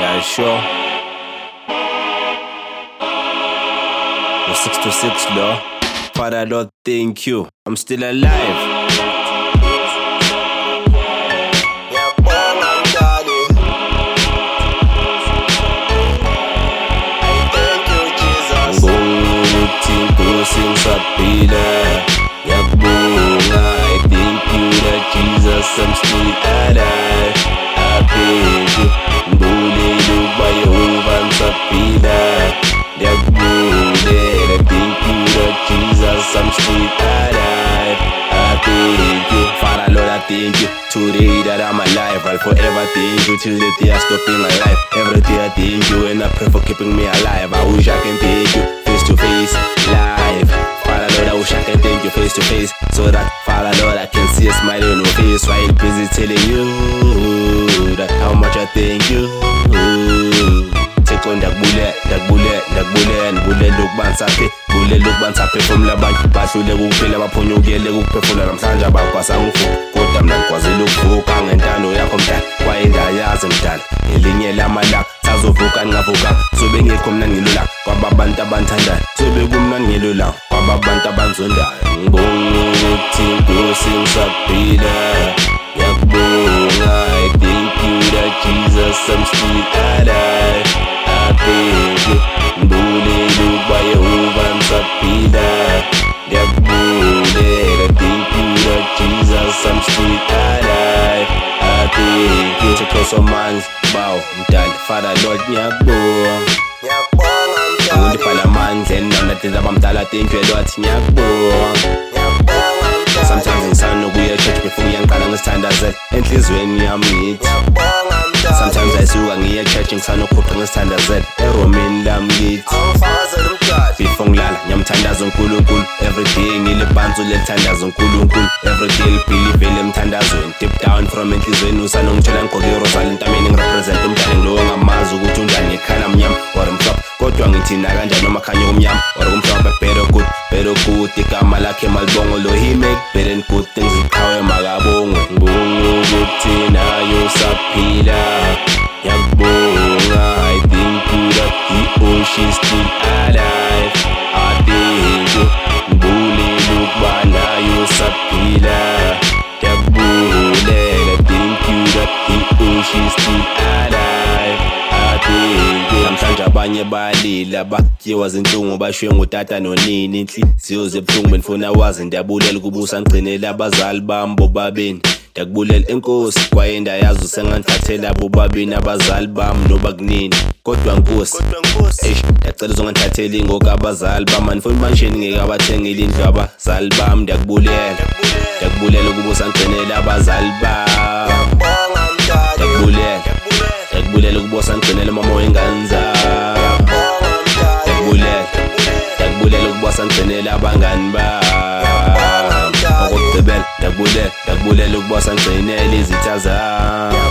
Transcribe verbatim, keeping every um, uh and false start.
Yeah, sure. The six to six law. Father Lord, thank you. I'm still alive. Ngisaphila ngiyakubonga, I thank you that Jesus I'm still alive. I thank you, ngibulele ukuba Yehova ngisaphila ngiyakubonga, I thank you that Jesus I'm still alive. I thank you, Father Lord, I thank you today that I'm alive. I'll forever thank you till the day I stop being alive. Every day I thank you and I pray for keeping me alive. I wish I can thank you face to face, live. Father Lord, I wish I can thank you face to face, so that Father Lord I can see a smile on your face while busy telling you that how much I thank you. Take on ndakubule, ndakubule, ndakubule, ndibule lokuba ngisaphe, bule lokuba ngisaphe phefumula abantu bahlule ukuphila baphonyukele ukuphefumula namhlanje abakwasa ngivuka, kodwa mina ngikwazile ukuvuka ngentando yakho mdala, kwaye ndayazi mdala ngelinye lamalanga sazovuka ningavuka, sobe ngekho mina ngilula kwaba bantu abanthandayo, sobe kumnandi ngilula kwaba bantu abanzondayo. Ngibonga ukuthi Nkosi ngisaphila ngiyakubonga, I thank you that Jesus I'm still alive. I thank you, ngibulele ukuba Yehova ngisaphila ngiyakubonga, I thank you that Jesus I'm still alive. I thank you, Thixo somandla bawo mdali, Father Lord ngiyakubonga, ungiphala amandla enamnathela abamdala, thank you Lord ngiyakubonga. Sometimes ngisana ukuya church before ngiyangiqala ngisithandazela enhlizweni yami ngithi, sometimes ayisuka ngiye church ngisana ukukhupha ngisithandazela eromini lami ngithi, before ngilala ngiyamthandaza uNkulunkulu, everyday ngilebhanzu lelithandaza uNkulunkulu, everyday libhilive lemthandazweni, deep down from enhlizweni usana ngitshela ngigqoke irosali entameni ngirepresent umdali ngilo ongamazi ukuthi unjani ngekhala mnyama or mhlophe, kodwa ngithina kanjani noma khanye kumnyama or kumhlophe, better good, better good, igama lakhe malibongo lo, he make better and good things, iqhawe makabongwe. Ngibonga ukuthi nayo usaphila ngiyakubonga, I thank you that the ocean still alive. I thank you, ngibulele ukuba nayo usaphila ngiyakubonga, I thank you that the ocean still alive. I thank you. Namhlanje abanye balila bakutyiwa zinhlungu bashiywe ngutata nonini, inhliziyo zebuhlungu benifuna wazi, ndiyabulela ukubusa ngigcinele abazali bami bobabini, ndiyakubulela enkosi kwaye ndayazi usengandithathela bobabini abazali bami noba kunini, kodwa nkosi eish ndiyacela uzongandithathela ingoku abazali bami, andifuni imansheni ngeke abathengile indlu abazali bami, ndiyakubulela, ndiyakubulela ukubusa ngigcinele abazali bami, ndiyakubulela, ndiyakubulela ukubusa ngigcinele mama wengane zami, ndiyakubulela, ndiyakubulela ukubusa ngigcinele abangani bami, okokugqibela ndiyakubulela, ndiyakubulela ukubusa ngigcinele izitha zami.